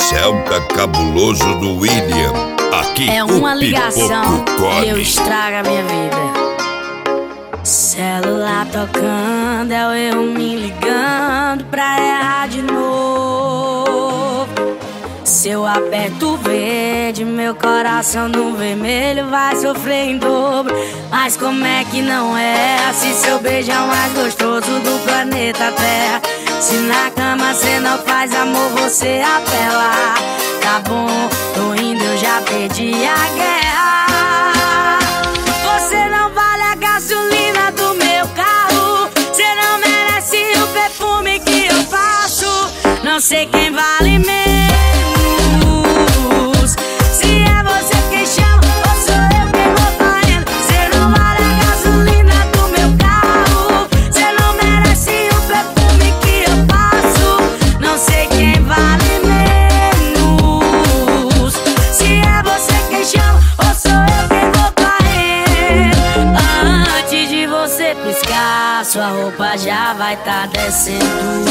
Celta cabuloso do William. Aqui é uma ligação e eu estrago a minha vida. Celular tocando, é eu me ligando pra errar de novo. Se eu aperto o verde, meu coração no vermelho vai sofrer em dobro. Mas como é que não é? Se seu beijo é o mais gostoso do planeta Terra. Se na cama cê não faz amor, você apela. Tá bom, tô indo, eu já perdi a guerra. Você não vale a gasolina do meu carro. Cê não merece o perfume que eu faço. Não sei quem vale menos. Se é você quem chama ou sou eu quem vou correndo. Cê não vale a gasolina do meu carro. Cê não merece o perfume que eu passo. Não sei quem vale menos. Se é você quem chama ou sou eu quem vou correndo. Antes de você piscar, sua roupa já vai tá descendo.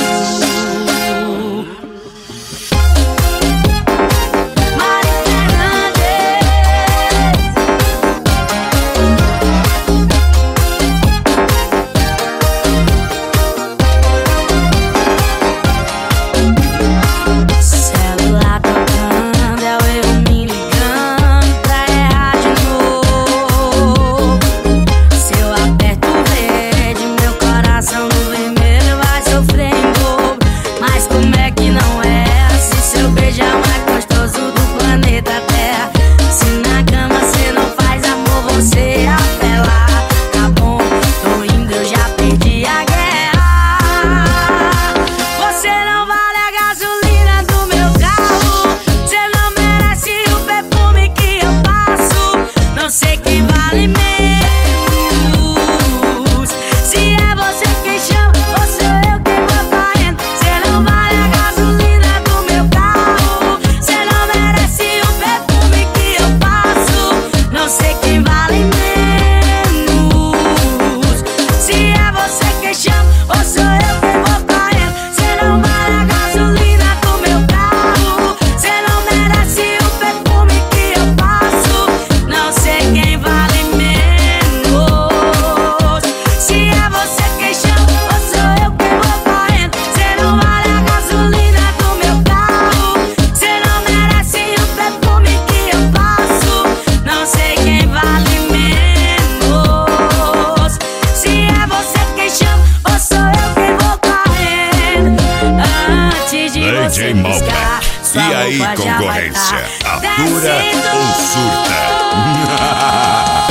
DJ Malbec. E aí, concorrência? Atura ou surta?